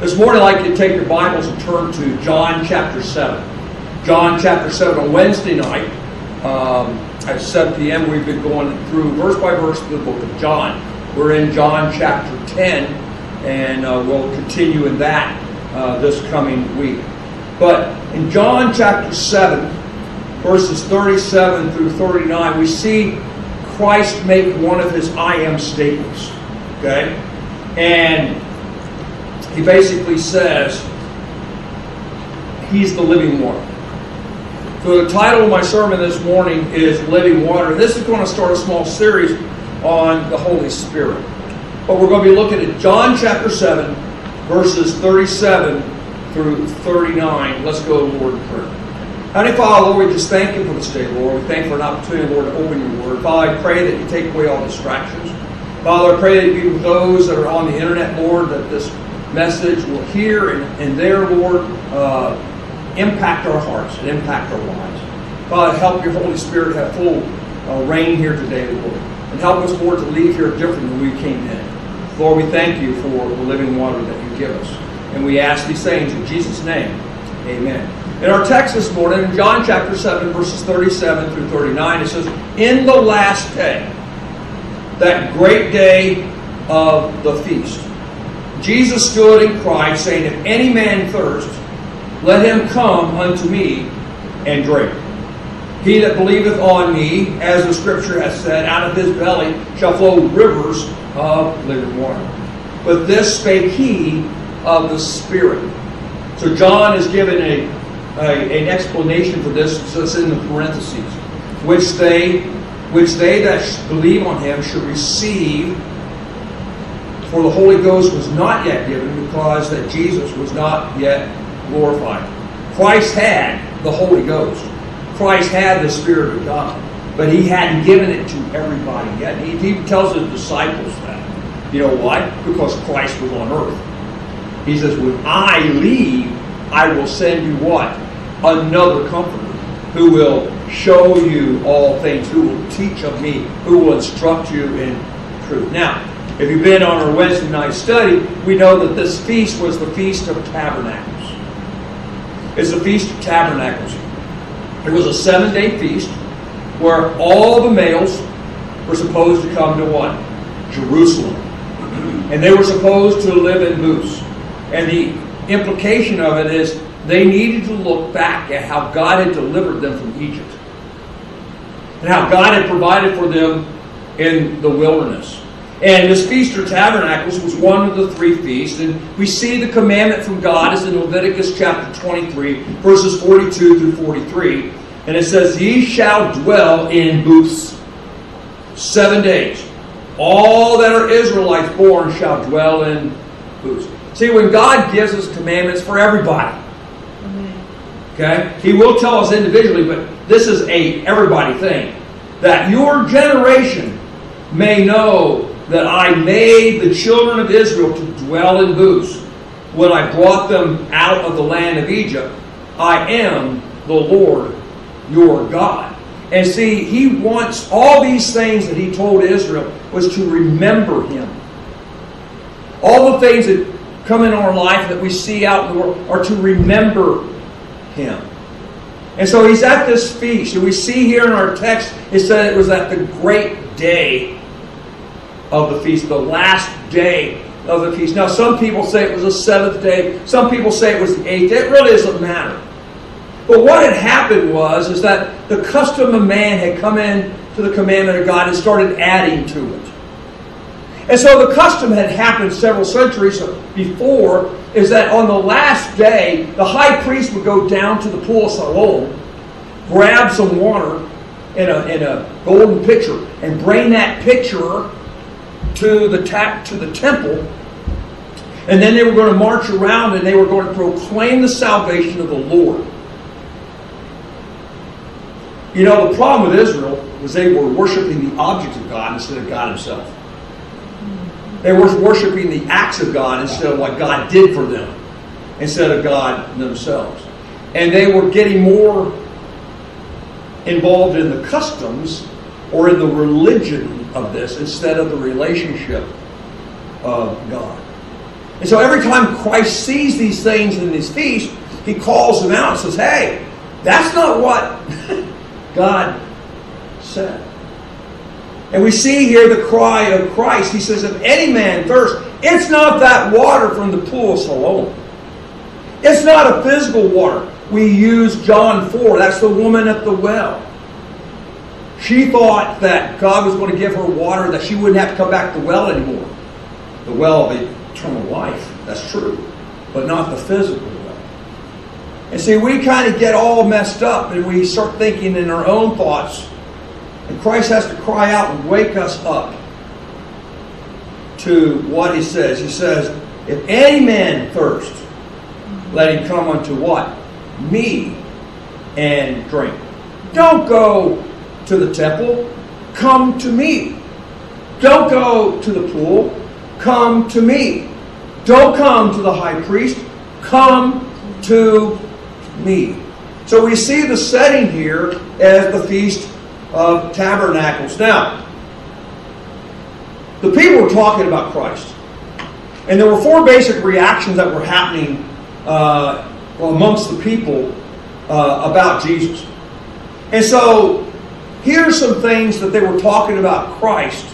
This morning I'd like you to take your Bibles and turn to John chapter 7. John chapter 7 on Wednesday night at 7 p.m. we've been going through verse by verse the book of John. We're in John chapter 10 and we'll continue in that this coming week. But in John chapter 7 verses 37 through 39 we see Christ make one of his I am statements. Okay? And he basically says he's the living water. So the title of my sermon this morning is Living Water. This is going to start a small series on the Holy Spirit. But we're going to be looking at John chapter 7, verses 37 through 39. Let's go, Lord, in prayer. Heavenly Father, Lord, we just thank you for this day, Lord. We thank you for an opportunity, Lord, to open your word. Father, I pray that you take away all distractions. Father, I pray that you be with those that are on the internet, Lord, that this message will hear and there, Lord, impact our hearts and impact our lives. Father, help your Holy Spirit have full reign here today, Lord. And help us, Lord, to leave here different than we came in. Lord, we thank you for the living water that you give us. And we ask these things in Jesus' name. Amen. In our text this morning, in John chapter 7, verses 37 through 39, it says, in the last day, that great day of the feast, Jesus stood and cried, saying, if any man thirst, let him come unto me and drink. He that believeth on me, as the Scripture has said, out of his belly shall flow rivers of living water. But this spake he of the Spirit. So John is given an explanation for this, so it's in the parentheses, which they that believe on him should receive. For the Holy Ghost was not yet given, because that Jesus was not yet glorified. Christ had the Holy Ghost. Christ had the Spirit of God. But he hadn't given it to everybody yet. He tells his disciples that. You know why? Because Christ was on earth. He says, when I leave, I will send you what? Another Comforter, who will show you all things, who will teach of me, who will instruct you in truth. Now, if you've been on our Wednesday night study, we know that this feast was the Feast of Tabernacles. It's the Feast of Tabernacles. It was a 7-day feast where all the males were supposed to come to what? Jerusalem. And they were supposed to live in booths. And the implication of it is they needed to look back at how God had delivered them from Egypt. And how God had provided for them in the wilderness. And this Feast of Tabernacles was one of the 3 feasts. And we see the commandment from God is in Leviticus chapter 23, verses 42 through 43. And it says, ye shall dwell in booths 7 days. All that are Israelites born shall dwell in booths. See, when God gives us commandments for everybody, okay, he will tell us individually, but this is a everybody thing. That your generation may know that I made the children of Israel to dwell in booths when I brought them out of the land of Egypt. I am the Lord your God. And see, he wants all these things that he told Israel was to remember him. All the things that come in our life that we see out in the world are to remember him. And so he's at this feast. And we see here in our text, it said it was at the great day of the feast, the last day of the feast. Now, some people say it was the 7th day. Some people say it was the 8th day. It really doesn't matter. But what had happened was that the custom of man had come in to the commandment of God and started adding to it. And so the custom had happened several centuries before, is that on the last day, the high priest would go down to the pool of Siloam, grab some water in a golden pitcher, and bring that pitcher to the temple, and then they were going to march around and they were going to proclaim the salvation of the Lord. You know, the problem with Israel was they were worshiping the objects of God instead of God himself. They were worshiping the acts of God instead of what God did for them, instead of God themselves. And they were getting more involved in the customs or in the religion of this instead of the relationship of God. And so every time Christ sees these things in his feast, he calls them out and says, hey, that's not what God said. And we see here the cry of Christ. He says, if any man thirst, it's not that water from the pool of Siloam. It's not a physical water. We use John 4. That's the woman at the well. She thought that God was going to give her water, that she wouldn't have to come back to the well anymore. The well of eternal life. That's true. But not the physical well. And see, we kind of get all messed up and we start thinking in our own thoughts. And Christ has to cry out and wake us up to what he says. He says, if any man thirst, let him come unto what? Me and drink. Don't go to the temple. Come to me. Don't go to the pool. Come to me. Don't come to the high priest. Come to me. So we see the setting here as the Feast of Tabernacles. Now, the people were talking about Christ. And there were four basic reactions that were happening amongst the people about Jesus. And so, here's some things that they were talking about Christ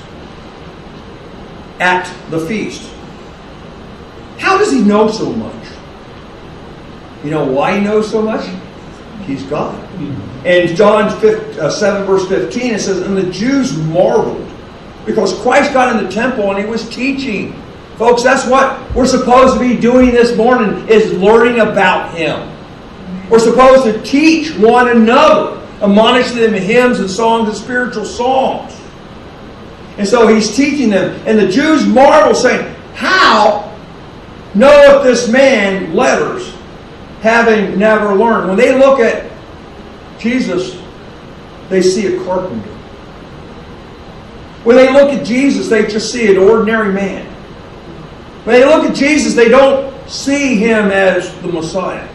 at the feast. How does he know so much? You know why he knows so much? He's God. And John 7 verse 15, it says, and the Jews marveled because Christ got in the temple and he was teaching. Folks, that's what we're supposed to be doing this morning, is learning about him. We're supposed to teach one another, admonish them in hymns and songs and spiritual songs. And so he's teaching them. And the Jews marvel, saying, how knoweth this man letters, having never learned? When they look at Jesus, they see a carpenter. When they look at Jesus, they just see an ordinary man. When they look at Jesus, they don't see him as the Messiah.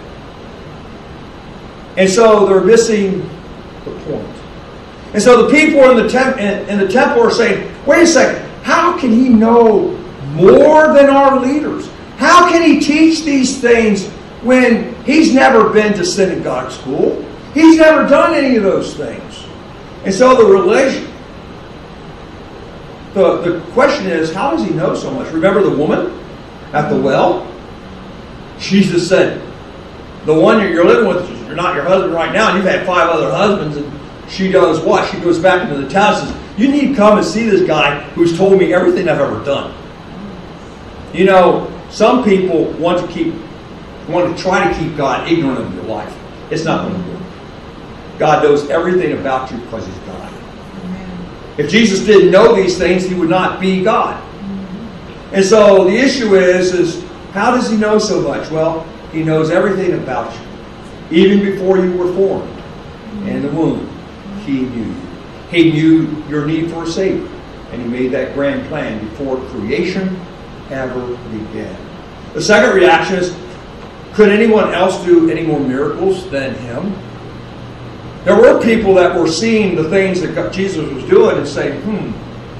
And so they're missing the point. And so the people in the temple are saying, wait a second, how can he know more than our leaders? How can he teach these things when he's never been to synagogue school? He's never done any of those things. And so the question is, how does he know so much? Remember the woman at the well? Jesus said, the one you're living with, you're not your husband right now, and you've had 5 other husbands, and she does what? She goes back into the town and says, you need to come and see this guy who's told me everything I've ever done. You know, some people want to try to keep God ignorant of your life. It's not going to work. God knows everything about you because he's God. Amen. If Jesus didn't know these things, he would not be God. Mm-hmm. And so the issue is how does he know so much? Well, he knows everything about you. Even before you were formed in the womb, he knew you. He knew your need for a Savior. And he made that grand plan before creation ever began. The second reaction is, could anyone else do any more miracles than him? There were people that were seeing the things that Jesus was doing and saying,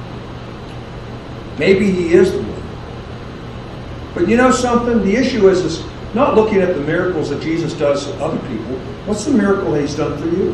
maybe he is the one. But you know something? The issue is not looking at the miracles that Jesus does to other people. What's the miracle that he's done for you?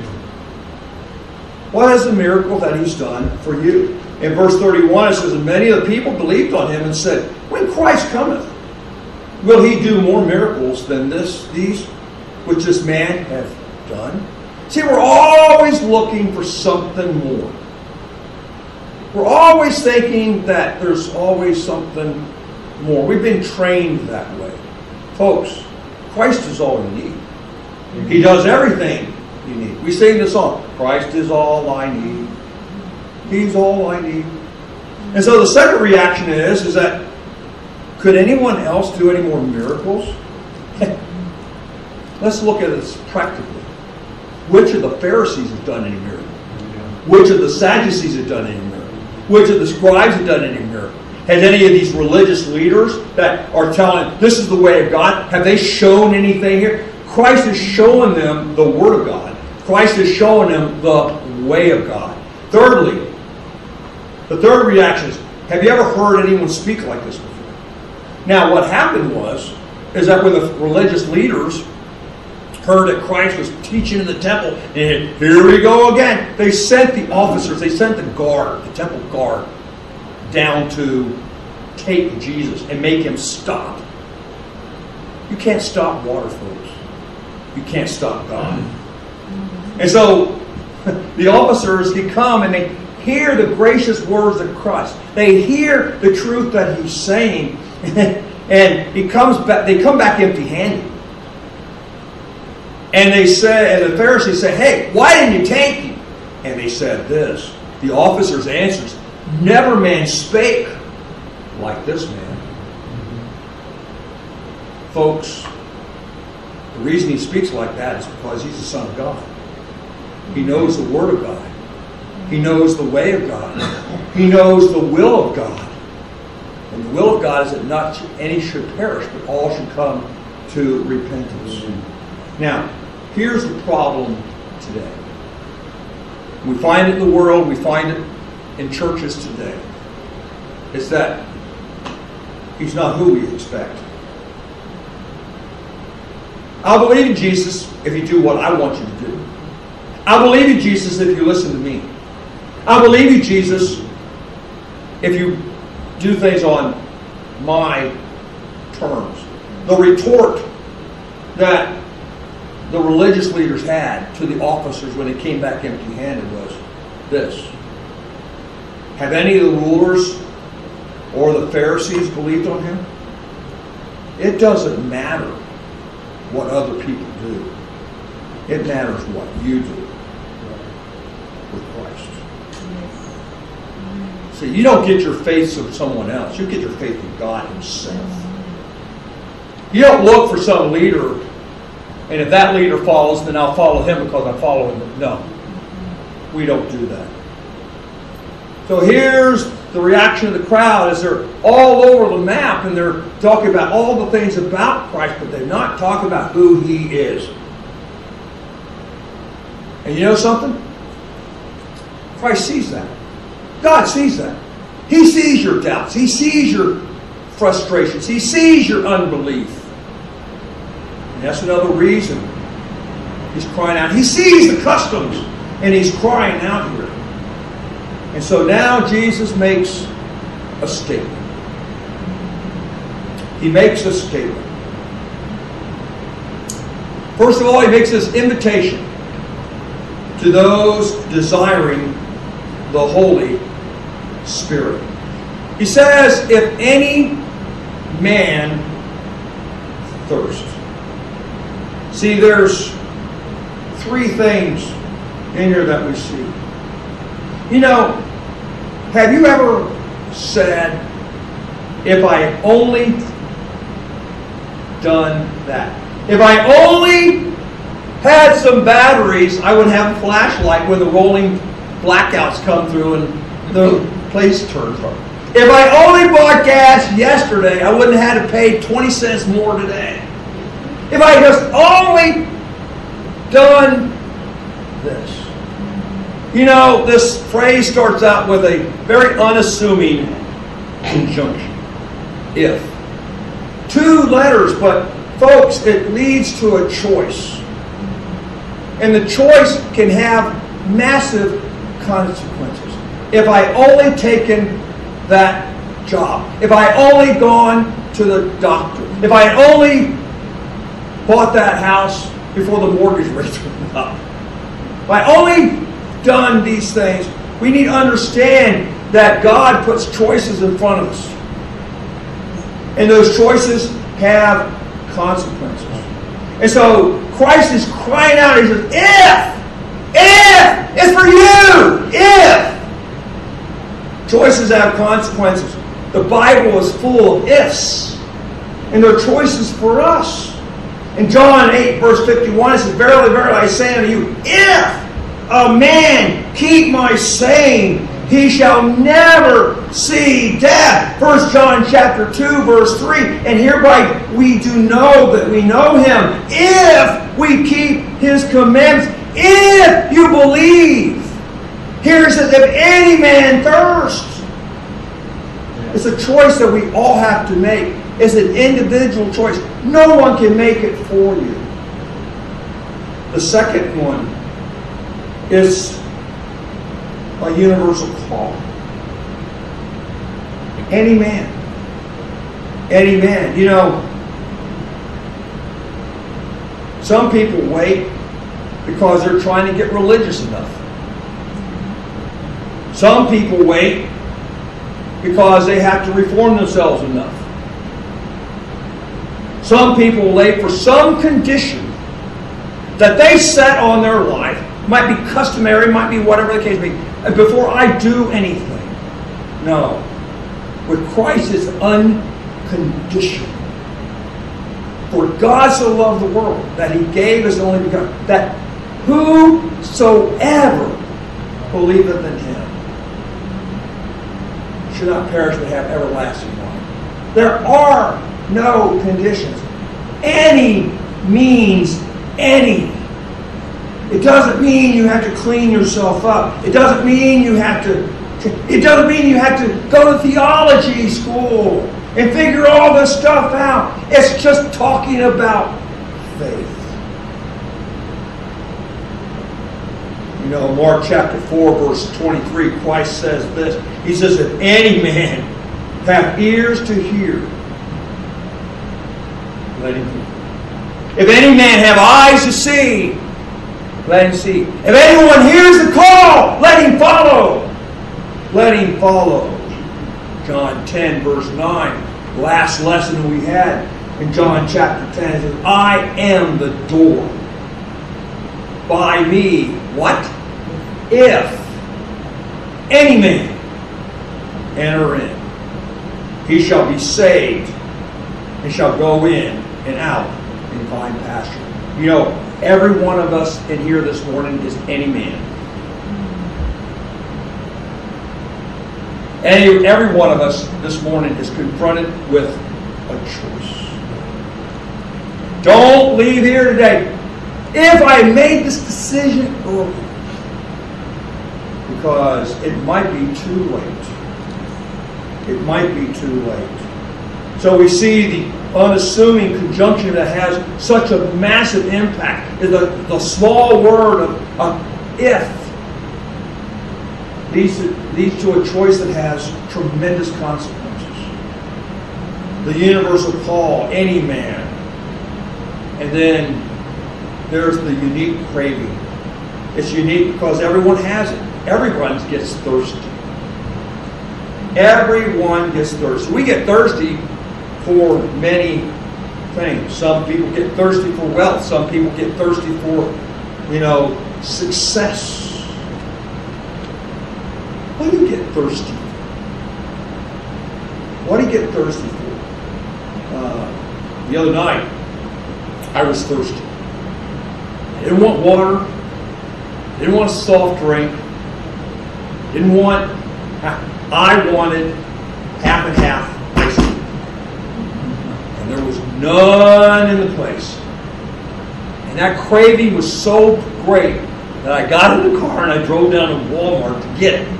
What is the miracle that he's done for you? In verse 31 it says, and many of the people believed on him and said, when Christ cometh, will he do more miracles than these which this man hath done? See, we're always looking for something more. We're always thinking that there's always something more. We've been trained that way. Folks, Christ is all you need. He does everything you need. We sing the song, Christ is all I need. He's all I need. And so the second reaction is that could anyone else do any more miracles? Let's look at this practically. Which of the Pharisees have done any miracle? Which of the Sadducees have done any miracle? Which of the scribes have done any miracle? Has any of these religious leaders that are telling this is the way of God, have they shown anything here? Christ is showing them the Word of God. Christ is showing them the way of God. Thirdly, the third reaction is, have you ever heard anyone speak like this before? Now, what happened is that when the religious leaders heard that Christ was teaching in the temple, and here we go again, they sent the officers, they sent the guard, the temple guard, down to take Jesus and make him stop. You can't stop water, folks. You can't stop God. And so the officers, they come and they hear the gracious words of Christ. They hear the truth that he's saying, and they come back empty-handed. And they say, and the Pharisees say, "Hey, why didn't you take him?" And they said this. The officers answers, "Never man spake like this man." Folks, the reason he speaks like that is because he's the Son of God. He knows the Word of God. He knows the way of God. He knows the will of God. And the will of God is that not any should perish, but all should come to repentance. Now, here's the problem today. We find it in the world, we find it in churches today. It's that he's not who we expect. I'll believe in Jesus if you do what I want you to do. I believe in Jesus if you listen to me. I believe in Jesus if you do things on my terms. The retort that the religious leaders had to the officers when they came back empty-handed was this: have any of the rulers or the Pharisees believed on him? It doesn't matter what other people do. It matters what you do with Christ. See, you don't get your faith from someone else. You get your faith in God himself. You don't look for some leader, and if that leader follows, then I'll follow him because I'm following him. No. We don't do that. So here's the reaction of the crowd as they're all over the map and they're talking about all the things about Christ, but they're not talking about who he is. And you know something? Christ sees that. God sees that. He sees your doubts. He sees your frustrations. He sees your unbelief. And that's another reason he's crying out. He sees the customs and he's crying out here. And so now Jesus makes a statement. He makes a statement. First of all, he makes this invitation to those desiring the Holy Spirit. He says, if any man thirst. See, there's three things in here that we see. You know, have you ever said, if I had only done that? If I only had some batteries, I would have a flashlight when the rolling blackouts come through and the place turns on. If I only bought gas yesterday, I wouldn't have had to pay 20 cents more today. If I had just only done this. You know, this phrase starts out with a very unassuming conjunction. If. Two letters, but folks, it leads to a choice. And the choice can have massive consequences. If I only taken that job, if I only gone to the doctor, if I only bought that house before the mortgage rates went up, if I only done these things, we need to understand that God puts choices in front of us. And those choices have consequences. And so Christ is crying out. He says, if, it's for you, if. Choices have consequences. The Bible is full of ifs. And there are choices for us. In John 8, verse 51, it says, verily, verily, I say unto you, if a man keep my saying, he shall never see death. 1 John chapter 2, verse 3. And hereby we do know that we know him, if we keep his commandments, if you believe. Here it says, if any man thirst. It's a choice that we all have to make. It's an individual choice. No one can make it for you. The second one is a universal call. Any man. Any man. You know, some people wait because they're trying to get religious enough. Some people wait because they have to reform themselves enough. Some people wait for some condition that they set on their life. Might be customary, might be whatever the case may be. Before I do anything. No. With Christ, it's unconditional. For God so loved the world that He gave His only begotten, that whosoever believeth in Him should not perish but have everlasting life. There are no conditions. Any means any. It doesn't mean you have to clean yourself up. It doesn't mean you have to go to theology school and figure all this stuff out. It's just talking about faith. You know, Mark chapter 4, verse 23, Christ says this. He says, if any man have ears to hear, let him hear. If any man have eyes to see, let him see. If anyone hears the call, let him follow. Let him follow. John 10, verse 9. Last lesson we had in John chapter 10 says, I am the door. By me, what? If any man enter in, he shall be saved and shall go in and out and find pasture. You know, every one of us in here this morning is any man. Every one of us this morning is confronted with a choice. Don't leave here today. If I made this decision early, because it might be too late. It might be too late. So we see the unassuming conjunction that has such a massive impact is the small word of if leads to a choice that has tremendous consequences. The universal call, any man. And then there's the unique craving. It's unique because everyone has it. Everyone gets thirsty. Everyone gets thirsty. We get thirsty for many things. Some people get thirsty for wealth. Some people get thirsty for, success. What do you get thirsty for? What do you get thirsty for? The other night, I was thirsty. I didn't want water. I didn't want a soft drink. I wanted half and half ice cream. And there was none in the place. And that craving was so great that I got in the car and I drove down to Walmart to get it.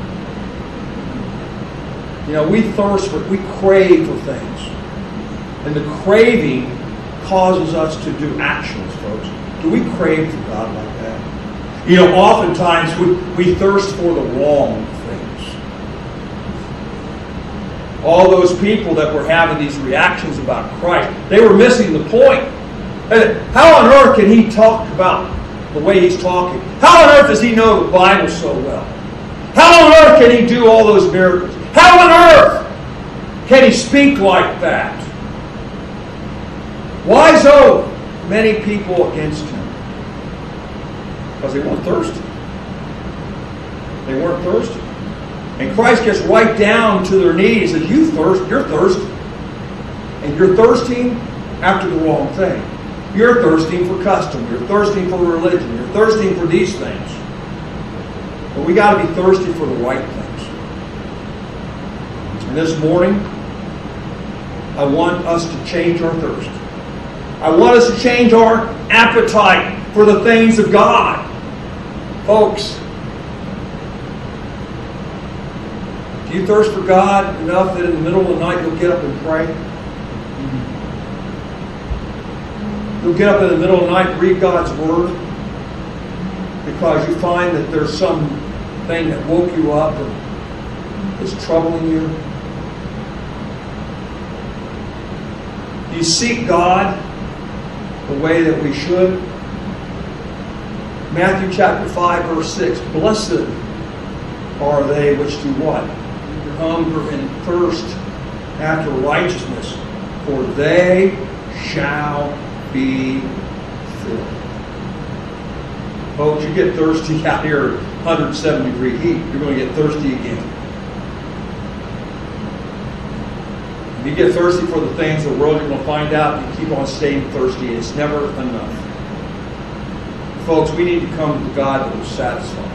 We we crave for things. And the craving causes us to do actions, folks. Do we crave for God like that? Oftentimes we thirst for the wrong things. All those people that were having these reactions about Christ, they were missing the point. How on earth can he talk about the way he's talking? How on earth does he know the Bible so well? How on earth can he do all those miracles? How on earth can he speak like that? Why so many people against him? Because they weren't thirsty. They weren't thirsty. And Christ gets right down to their knees and says, you're thirsty. And you're thirsting after the wrong thing. You're thirsting for custom. You're thirsting for religion. You're thirsting for these things. But we got to be thirsty for the right things. And this morning, I want us to change our thirst. I want us to change our appetite for the things of God. Folks, do you thirst for God enough that in the middle of the night you'll get up and pray? You'll get up in the middle of the night and read God's Word because you find that there's some thing that woke you up and is troubling you. Do you seek God the way that we should? Matthew chapter 5, verse 6. Blessed are they which do what? Hunger and thirst after righteousness, for they shall be filled. Folks, you get thirsty out here at 107 degree heat, you're going to get thirsty again. If you get thirsty for the things of the world, you're going to find out you keep on staying thirsty. It's never enough. Folks, we need to come to God that will satisfy.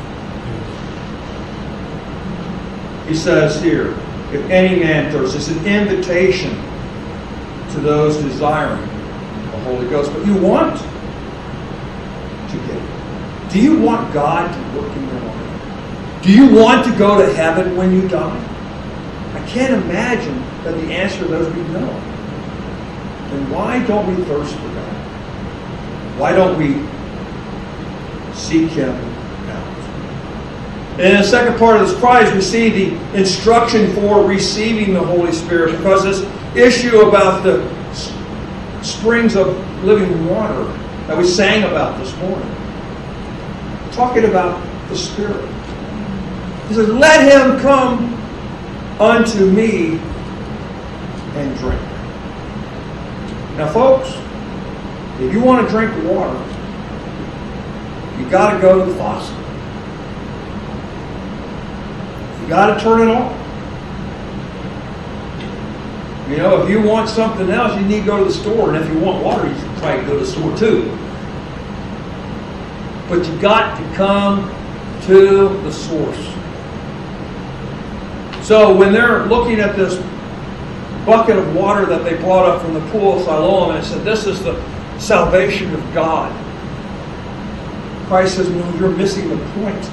He says here, if any man thirsts, it's an invitation to those desiring the Holy Ghost. But you want to get it. Do you want God to work in your life? Do you want to go to heaven when you die? I can't imagine that the answer to those would be no. Then why don't we thirst for God? Why don't we seek Him out? And in the second part of this prize, we see the instruction for receiving the Holy Spirit, because this issue about the springs of living water that we sang about this morning, talking about the Spirit. He says, let him come unto me and drink. Now, folks, if you want to drink water, you got to go to the faucet. You got to turn it on. You know, if you want something else, you need to go to the store. And if you want water, you should probably go to the store too. But you got to come to the source. So when they're looking at this bucket of water that they brought up from the pool of Siloam, and it said, this is the salvation of God. Christ says, no, you're missing the point.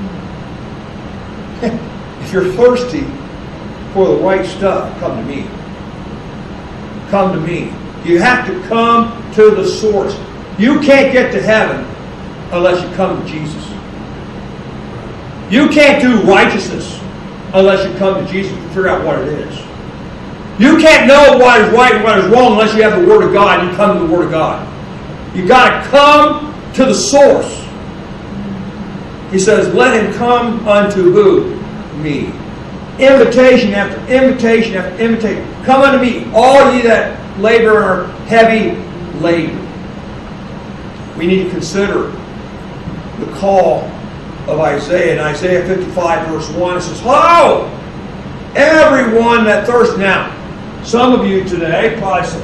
If you're thirsty for the right stuff, come to me. Come to me. You have to come to the source. You can't get to heaven unless you come to Jesus. You can't do righteousness unless you come to Jesus and figure out what it is. You can't know what is right and what is wrong unless you have the Word of God and you come to the Word of God. You got to come to the source. He says, let him come unto who? Me. Invitation after invitation after invitation. Come unto me, all ye that labor and are heavy laden. We need to consider the call of Isaiah. In Isaiah 55 verse 1, it says, ho! Everyone that thirsts. Now, some of you today probably say,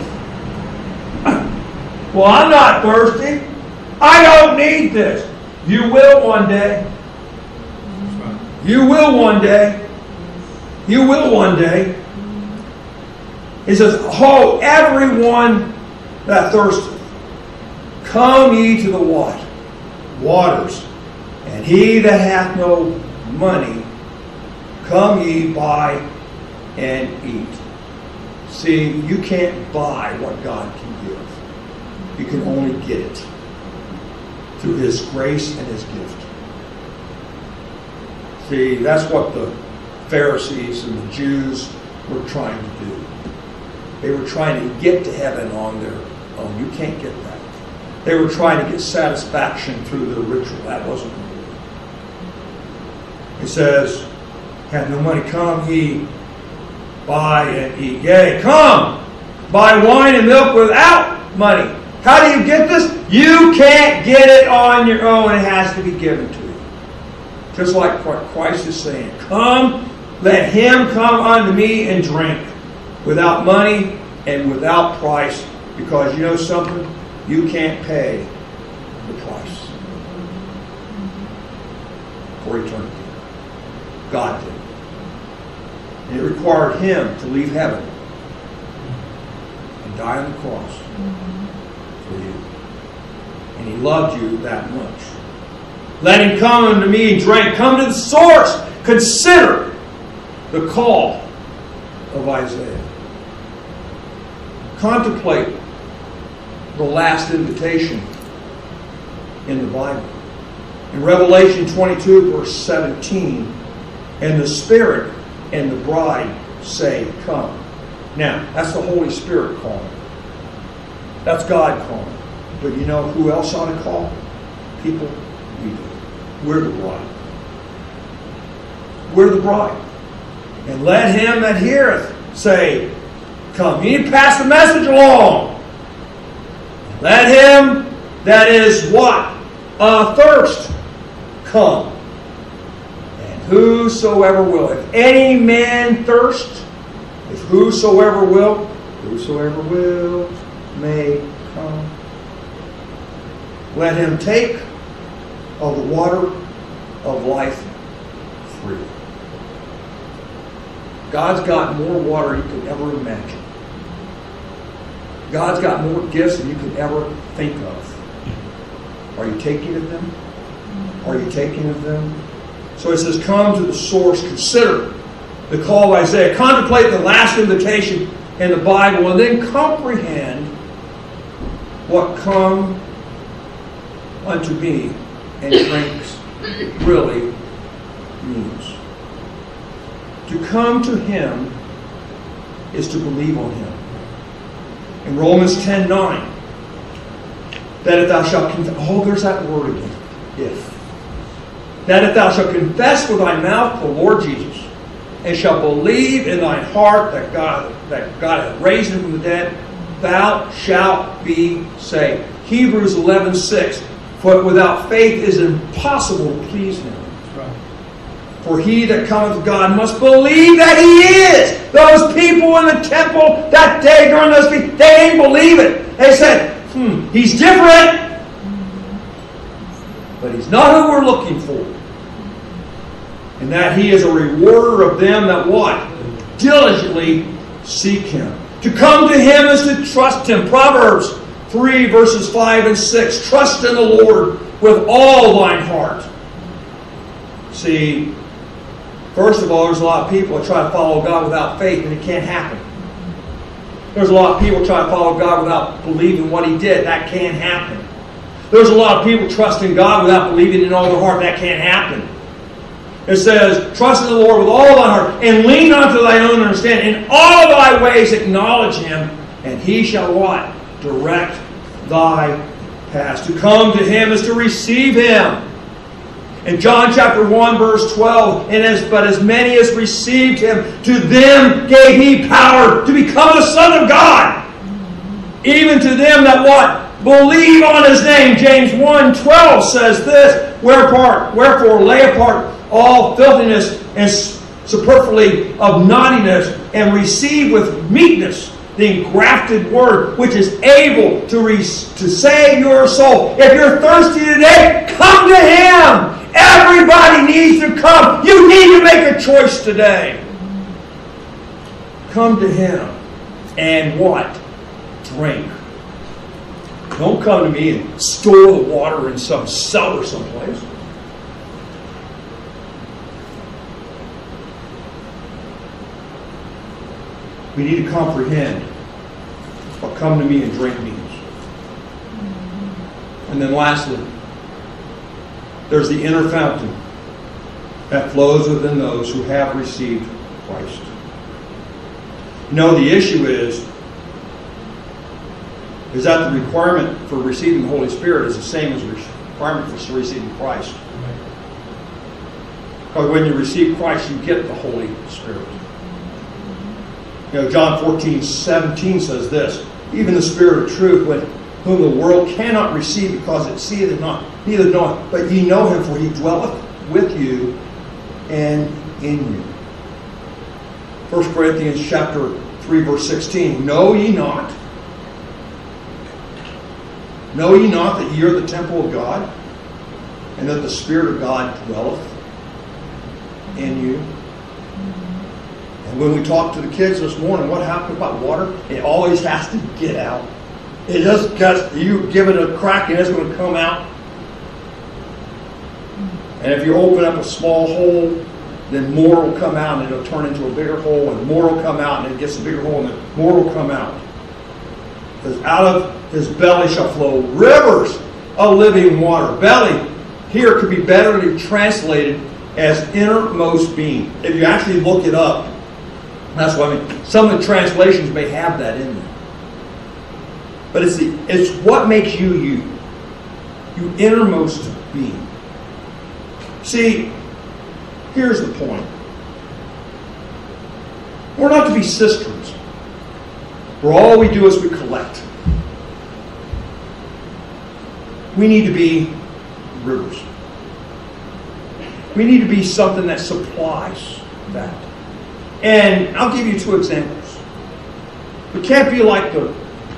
well, I'm not thirsty. I don't need this. You will one day. You will one day. You will one day. He says, ho, everyone that thirsteth, come ye to the waters, and he that hath no money, come ye buy and eat. See, you can't buy what God can give. You can only get it through His grace and His gift. See, that's what the Pharisees and the Jews were trying to do. They were trying to get to heaven on their own. You can't get that. They were trying to get satisfaction through the ritual. That wasn't going to work. It says, have no money, come ye, buy and eat. Yea, come, buy wine and milk without money. How do you get this? You can't get it on your own. It has to be given to you. Just like what Christ is saying. Come, let him come unto me and drink without money and without price. Because you know something? You can't pay the price for eternity. God did. And it required Him to leave heaven and die on the cross for you. And He loved you that much. Let him come unto me and drink. Come to the source. Consider the call of Isaiah. Contemplate the last invitation in the Bible. In Revelation 22, verse 17, and the Spirit and the bride say, come. Now, that's the Holy Spirit calling. That's God calling. But you know who else ought to call? People, we do. We're the bride. We're the bride. And let him that heareth say, come. You need to pass the message along. Let him that is what? Thirst, come. And whosoever will. If any man thirst, if whosoever will may come. Let him take of the water of life freely. God's got more water you could ever imagine. God's got more gifts than you could ever think of. Are you taking of them? Are you taking of them? So it says, come to the source, consider the call of Isaiah, contemplate the last invitation in the Bible, and then comprehend what come unto me and drinks really means. To come to him is to believe on him. In Romans 10:9, that if thou shalt confess, there's that word again, if. That if thou shalt confess with thy mouth the Lord Jesus, and shalt believe in thine heart that God hath raised him from the dead, thou shalt be saved. Hebrews 11:6, for without faith it is impossible to please him. For he that cometh to God must believe that he is. Those people in the temple that day during those feasts, they didn't believe it. They said, he's different, but he's not who we're looking for. And that he is a rewarder of them that what? Diligently seek him. To come to him is to trust him. Proverbs 3 verses 5 and 6. Trust in the Lord with all thine heart. See, first of all, there's a lot of people that try to follow God without faith, and it can't happen. There's a lot of people try to follow God without believing what he did. That can't happen. There's a lot of people trusting God without believing in all their heart. That can't happen. It says, trust in the Lord with all thy heart, and lean not to thy own understanding. In all thy ways acknowledge him, and he shall what? Direct thy paths. To come to him is to receive him. In John chapter 1, verse 12, but as many as received him, to them gave he power to become the Son of God. Even to them that what? Believe on his name. James 1:12 says this, wherefore lay apart all filthiness and superfluity of naughtiness, and receive with meekness the engrafted word, which is able to save your soul. If you're thirsty today, come to him. Everybody needs to come. You need to make a choice today. Come to him and what? Drink. Don't come to me and store the water in some cellar someplace. We need to comprehend what come to me and drink means. And then lastly, there's the inner fountain that flows within those who have received Christ. You know, the issue is that the requirement for receiving the Holy Spirit is the same as the requirement for receiving Christ. Because when you receive Christ, you get the Holy Spirit. You know, John 14:17 says this, even the Spirit of truth, whom the world cannot receive because it seeth it not, neither knoweth, but ye know him, for he dwelleth with you and in you. 1 Corinthians chapter 3, verse 16. Know ye not that ye are the temple of God, and that the Spirit of God dwelleth in you? And when we talked to the kids this morning, what happened about water? It always has to get out. It just got, you give it a crack and it's going to come out. And if you open up a small hole, then more will come out and it'll turn into a bigger hole, and more will come out and it gets a bigger hole and then more will come out. Because out of his belly shall flow rivers of living water. Belly here could be better translated as innermost being. If you actually look it up, that's what I mean. Some of the translations may have that in there. But it's what makes you you. You innermost being. See, here's the point. We're not to be cisterns, where all we do is we collect. We need to be rivers. We need to be something that supplies that. And I'll give you 2 examples. We can't be like the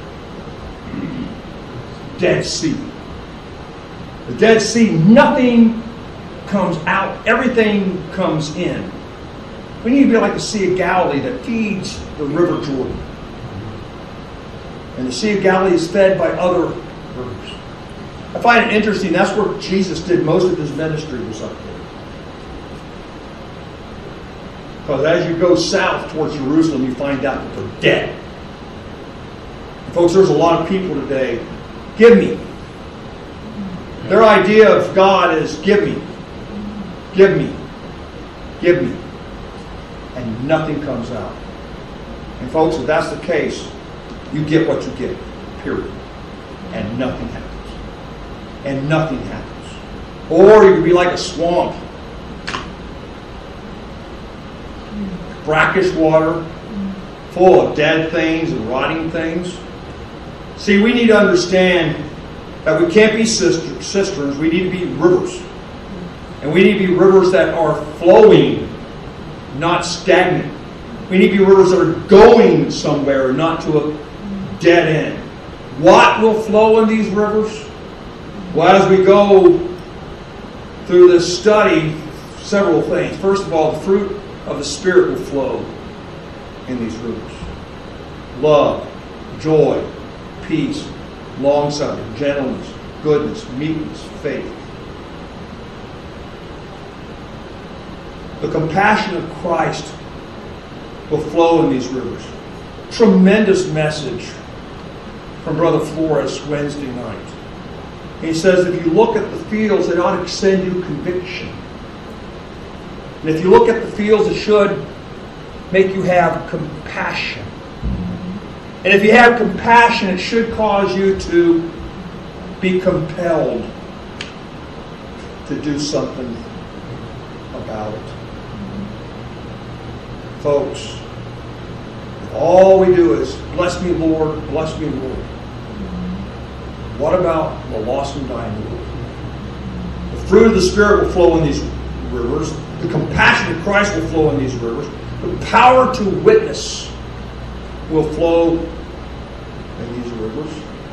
Dead Sea. The Dead Sea, nothing comes out, everything comes in. We need to be like the Sea of Galilee that feeds the River Jordan. And the Sea of Galilee is fed by other rivers. I find it interesting, that's where Jesus did most of his ministry, was up there. Because as you go south towards Jerusalem, you find out that they're dead. And folks, there's a lot of people today, give me. Their idea of God is give me. Give me. Give me. And nothing comes out. And folks, if that's the case, you get what you get. Period. And nothing happens. And nothing happens. Or you could be like a swamp. Brackish water, full of dead things and rotting things. See, we need to understand that we can't be cisterns. We need to be rivers. And we need to be rivers that are flowing, not stagnant. We need to be rivers that are going somewhere, not to a dead end. What will flow in these rivers? Well, as we go through this study, several things. First of all, the fruit of the Spirit will flow in these rivers. Love, joy, peace, long-suffering, gentleness, goodness, meekness, faith. The compassion of Christ will flow in these rivers. Tremendous message from Brother Flores Wednesday night. He says if you look at the fields, it ought to send you conviction. And if you look at the fields, it should make you have compassion. And if you have compassion, it should cause you to be compelled to do something about it. Folks, all we do is, bless me, Lord, bless me, Lord. What about the lost and dying world? The fruit of the Spirit will flow in these rivers. The compassion of Christ will flow in these rivers. The power to witness will flow in these rivers.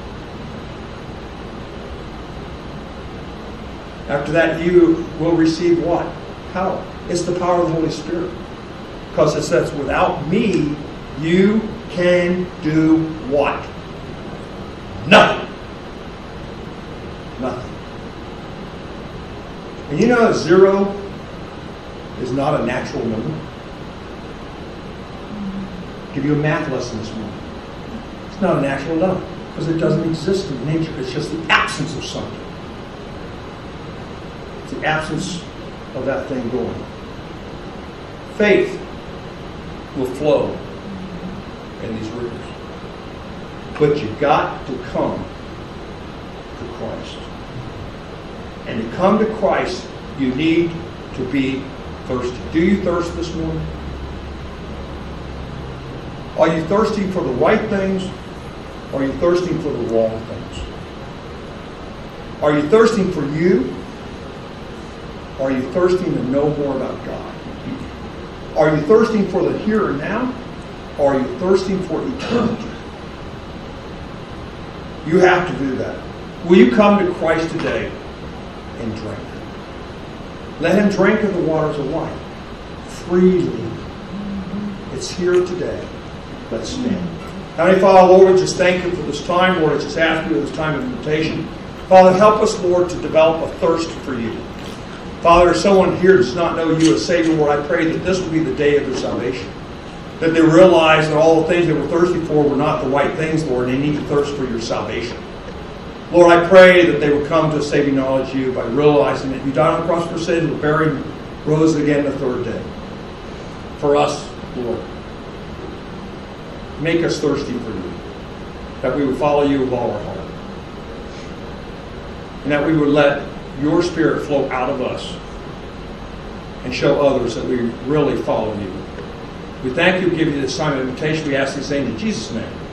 After that, you will receive what? Power. It's the power of the Holy Spirit. Because it says, without me, you can do what? Nothing. Nothing. And you know, 0 is not a natural number. I'll give you a math lesson this morning. It's not a natural number because it doesn't exist in nature. It's just the absence of something. It's the absence of that thing going. Faith will flow in these rivers. But you got to come to Christ. And to come to Christ, you need to be thirsty. Do you thirst this morning? Are you thirsting for the right things? Or are you thirsting for the wrong things? Are you thirsting for you? Or are you thirsting to know more about God? Are you thirsting for the here and now? Or are you thirsting for eternity? You have to do that. Will you come to Christ today and drink? Let Him drink of the waters of life freely. It's here today. Let's stand. Heavenly Father, Lord, we just thank You for this time. Lord, I just ask You at this time of invitation. Father, help us, Lord, to develop a thirst for You. Father, if someone here does not know You as Savior, Lord, I pray that this will be the day of their salvation. that they realize that all the things they were thirsty for were not the right things, Lord, and they need to thirst for your salvation. Lord, I pray that they would come to a saving knowledge of you by realizing that you died on the cross for sins, were buried, and rose again the third day. For us, Lord, make us thirsty for you, that we would follow you with all our heart, and that we would let your Spirit flow out of us and show others that we really follow you. We thank you, give you this time of invitation. We ask these things in Jesus' name.